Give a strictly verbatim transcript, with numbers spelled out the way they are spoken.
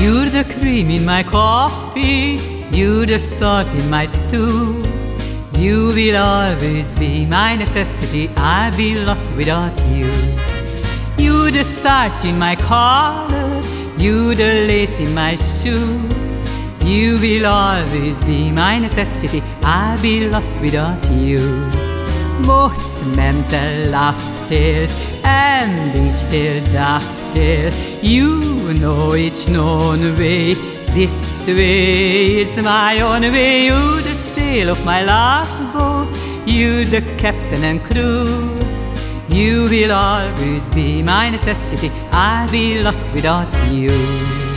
You're the cream in my coffee, you're the salt in my stew. You will always be my necessity, I'll be lost without you. You're the starch in my collar, you're the lace in my shoe. You will always be my necessity, I'll be lost without you. Most mental laughters and each tale dovetail. You know each known way, this way is my own way. You're the sail of my love boat, you're the captain and crew. You will always be my necessity, I'll be lost without you.